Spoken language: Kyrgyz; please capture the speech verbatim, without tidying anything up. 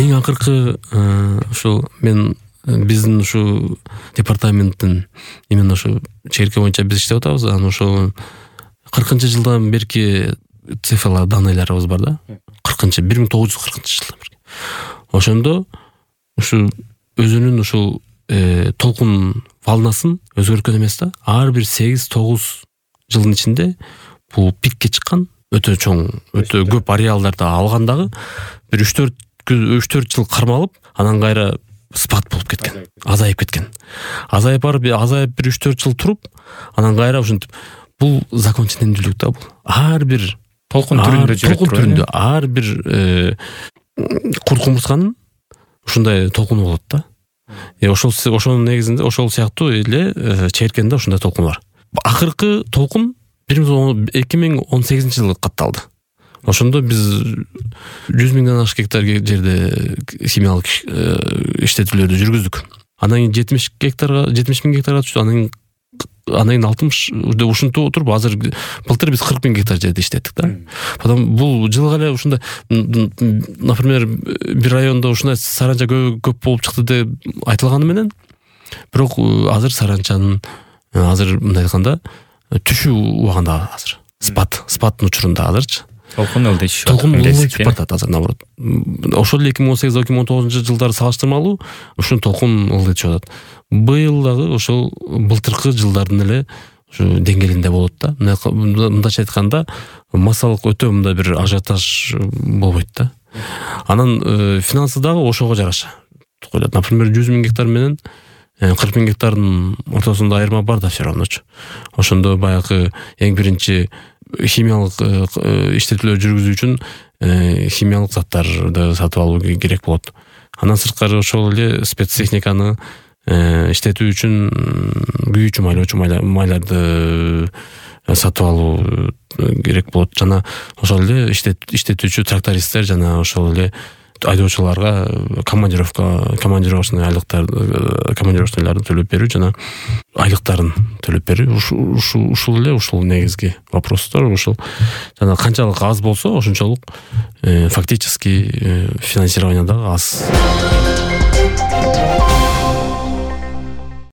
эң акыркы ушул мен биздин ушу департаменттин именно ушу чегиртке боюнча биз иштеп атабыз. Анан ошол кыркынчы жылдан берки цифрлар данныйларыбыз бар да. кыркынчы бир миң тогуз жүз кыркынчы жылдан берки. Ошондо ушу өзүнүн ушул толкун волнасын өзгөрткөн эмес да. Ар бир сегиз тогуз жылдын ичинде бул пикке чыккан, өтө чоң, өтө көп ареалдарда алгандагы бир үч төрт үч төрт жыл кармалып, анан кайра спад болуп кеткен, азайып кеткен. Азайып барып, азайып бир үч төрт жыл туруп, анан кайра ушинтип бул законченемдүүлүк да бул. Ар бир толкун түрүндө жүрөт. Толкун түрүндө ар бир курт кумурсканын ушундай толкуну болот да. Э ошол ошонун негизинде ошол сыяктуу эле чегирткенде ушундай толкун бар. Акыркы толкун эки миң он сегизинчи жылы катталды. Ошондо биз жүз миңден ашык гектар жерде химиялык иштетүүлөрдү жүргүздүк. Анан кийин жетимиш гектарга, жетимиш миң гектарга түштү. Анан анан кийин алтымыш ушинтип отуруп, азыр былтыр биз кырк миң гектар жерде иштеттик да. Потом бул жылга эле ушундай, например, бир райондо ушундай саранча көп болуп чыкты деп айтылганы менен, бирок азыр саранчанын азыр мындай айтканда түшүү убагында азыр. Спад, спадтын учурунда азырчы. Толкун ылдый толкун ылдый батат азыр наоборот. Ошол эле эки миң он сегиз эки миң он тогузунчу жылдары салыштырмалуу ушун толкун ылдый чыгып атат. Быйыл дагы ошол былтыркы жылдардын эле ушу деңгээлинде болот да. Мындайча айтканда, массалык өтө мындай бир ажиотаж болбойт да. Анан финансы дагы ошого жараша коюлат. Например, жүз миң гектар менен кырк миң гектардын ортосунда айырма бар да все равночу. Ошондо баягы эң биринчи химиялык иштетүүлөр жүргүзүү үчүн химиялык заттарды сатып алуу керек болот. Андан сырткары ошол эле спецтехниканы иштетүү үчүн күйүүчү майлоочу майларды сатып алуу керек болот. Жана ошол эле иштетүүчү трактористтер жана ошол эле айдоочуларга командировка, командировочный айлыктар, командировочныйларды төлөп берүү жана айлыктарын төлөп берүү. Ушул эле ушул негизги вопростор. Ушул жана канчалык аз болсо, ошончолук фактически финансирование дагы аз.